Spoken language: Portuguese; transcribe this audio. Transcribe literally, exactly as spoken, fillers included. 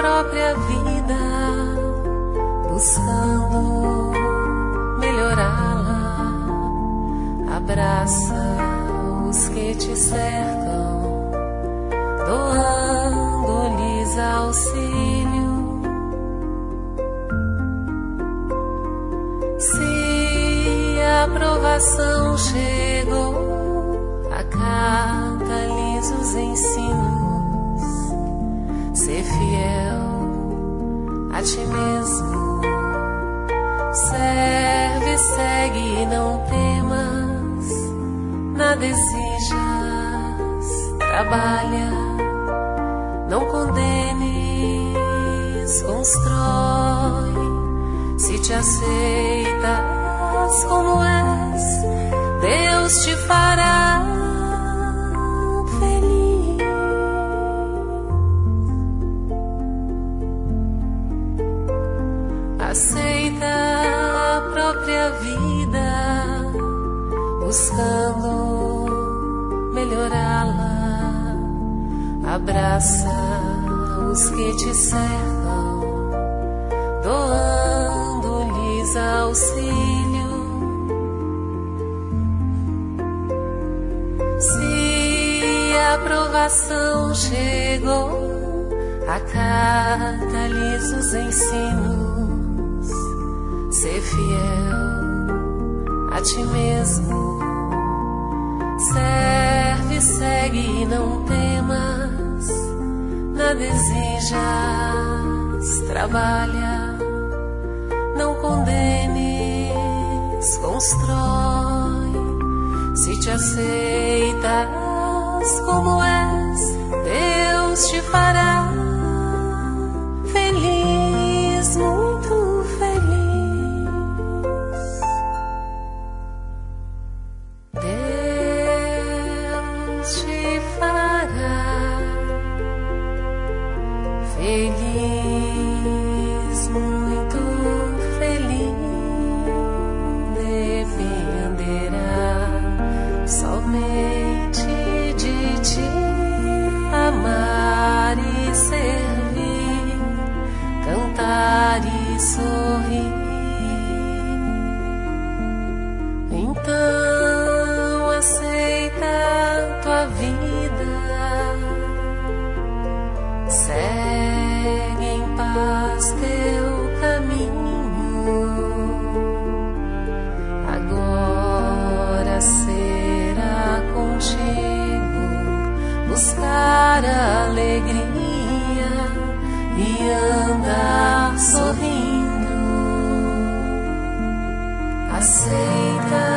própria vida, buscando melhorá-la. Abraça os que te cercam, doando-lhes auxílio. Se a provação chegou, acata-lhes os ensinos. Ser fiel a ti mesmo. Serve, segue e não temas. Nada exijas, trabalha, não condenes, constrói. Se te aceitas como és, Deus te fará feliz. Aceita a própria vida, buscando melhorá-la. Abraça os que te cercam, doando-lhes auxílio. Se a provação chegou, acata-lhes os ensinos. Ser fiel a ti mesmo. Serve, segue e não temas. Nada exijas, trabalha, não condenes, constrói. Se te aceitas como és, Deus te fará feliz, muito feliz. Deus te fará feliz, muito feliz. Dependerá somente de ti, amar e servir, cantar e sorrir. Então aceita tua vida, segue em paz teu caminho. Agora será contigo buscar a alegria e andar sorrindo. Aceita